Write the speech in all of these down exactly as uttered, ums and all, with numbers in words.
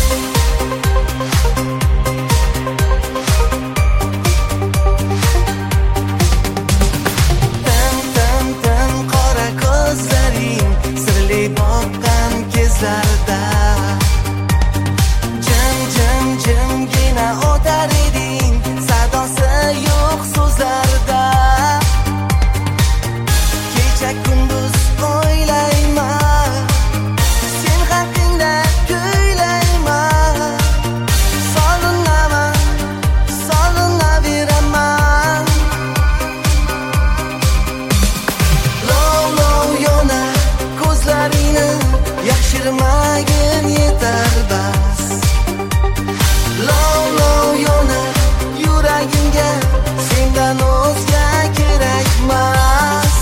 Yashirmagin yetar bas. Lov lov yonar yuragimga, sendan o'zga kerakmas.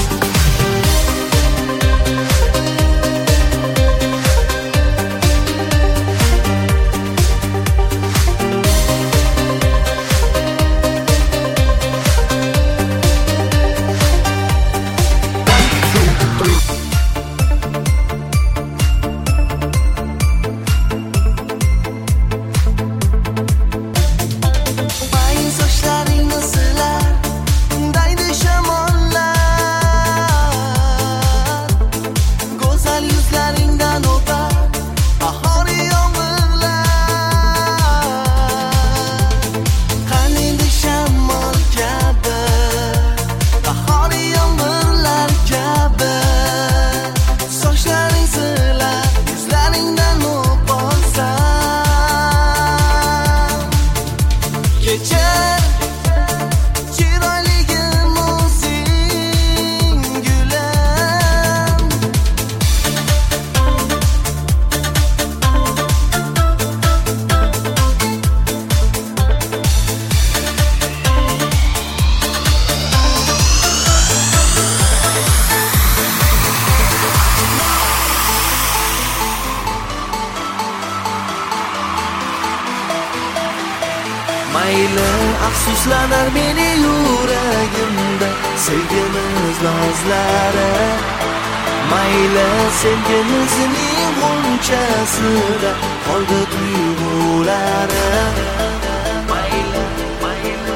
Mayli afsuslanar meni yuragimda sevgimiz nozlari. Mayli sevgimizning g'unchasida qoldi tuyg'ulari. Mayli mayli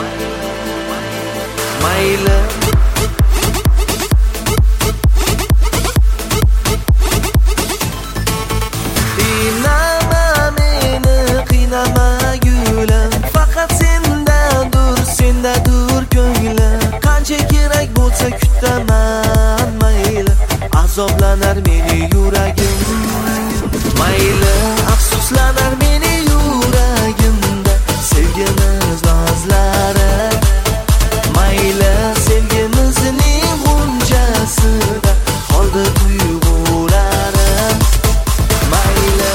mayli mayli Qiynama meni, qiynama gulim, faqat sendadur, sendadur ko'nglim. Qancha kerak bo'lsa kutaman mayli, azoblanar meni yuragim. Mayli afsuslanar meni yuragimda sevgimiz nozlari. Mayli sevgimizning g'unchasida qoldi tuyg'ulari. Mayli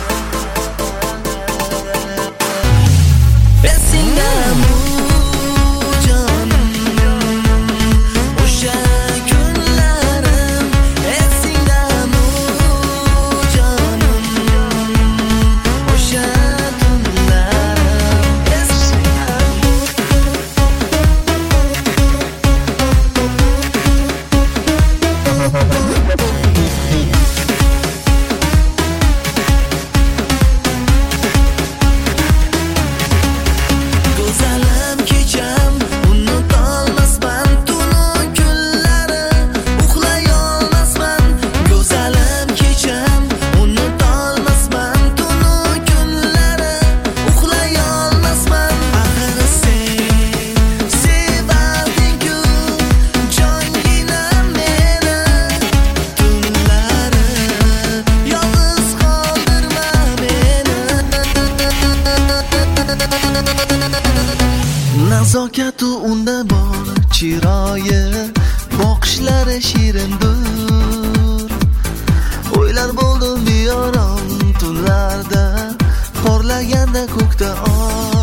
esingdami jonim, o'sha kunlarim. Esingdami jonim, o'sha tunlarim. Esingdami go'zalim kecham, unutolmasman tunu kunlari. Uxlay olmasman go'zalim kecham, unutolmasman tunu kunlari. Uxlay olmasman. Axir sen sevarding-ku jongina meni. Tunlari yolg'iz qoldirma meni. Nazokatu unda bor chiroyi, boqishlari shirindir. O'ylar bo'ldim beorom tunlarda, porlaganda ko'kda oy.